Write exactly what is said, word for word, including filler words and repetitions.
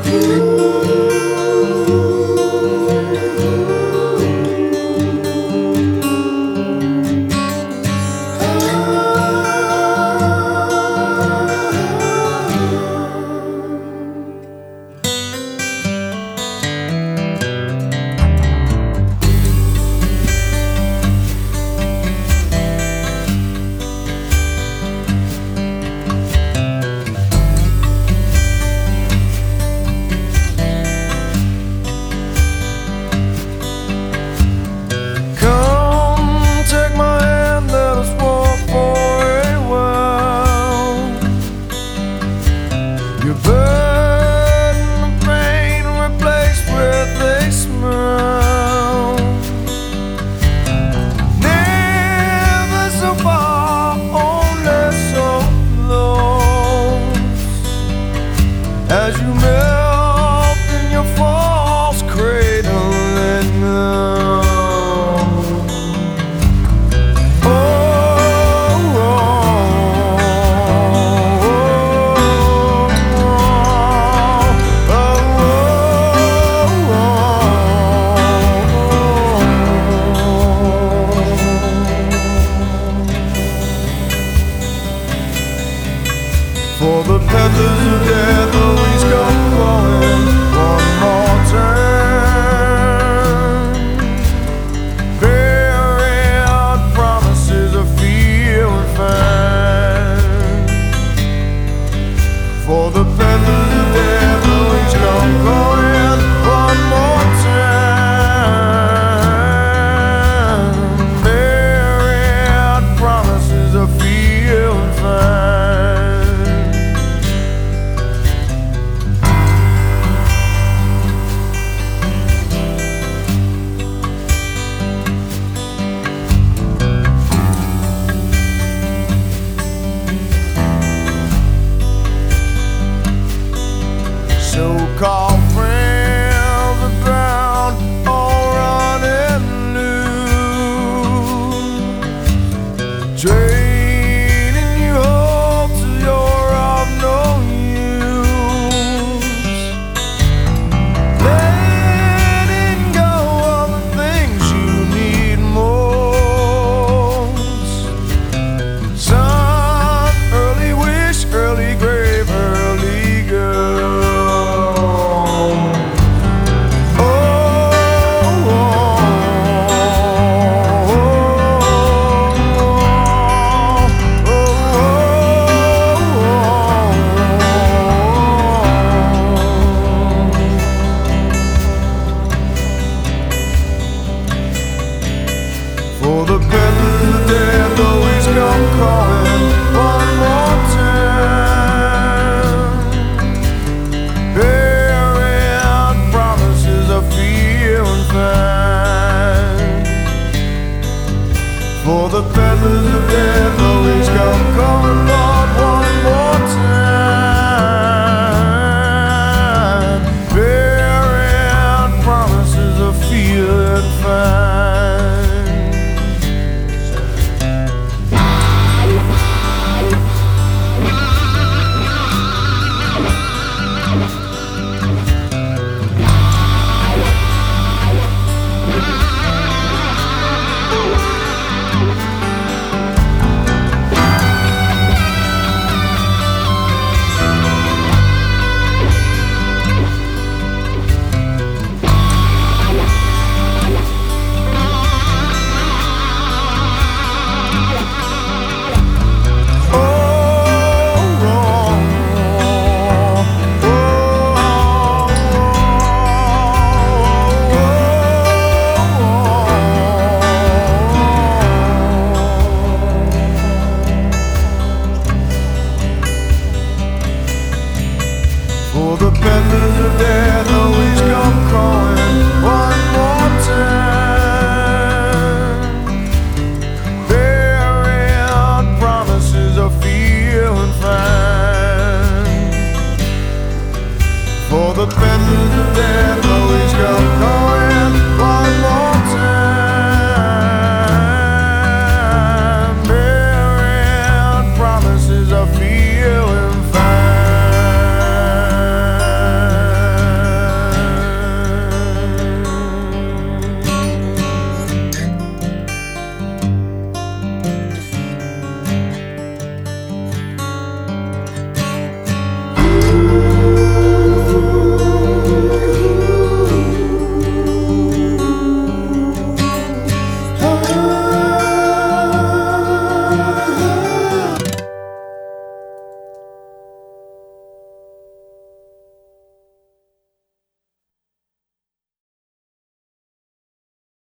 As you melt in your false cradling now. Oh, oh, oh, oh, oh, for the peddlers of death always come flowing one more turn. Buried promises of fear and find. For the peddlers of death always come flowing one more turn. Buried promises of fear and find. So-called friends are drowned, all running loose, draining you whole till you're of no use, letting go of the things you need most. Son, early wish, early grave, early girl. For the peddlers of death always come calling one more time. Buried promises of fear and find. For the peddlers of death always come calling, Lord, one more time. Buried promises of fear and find. For the peddlers of death always come calling one more time. Buried promises of fear and find. For the peddlers of death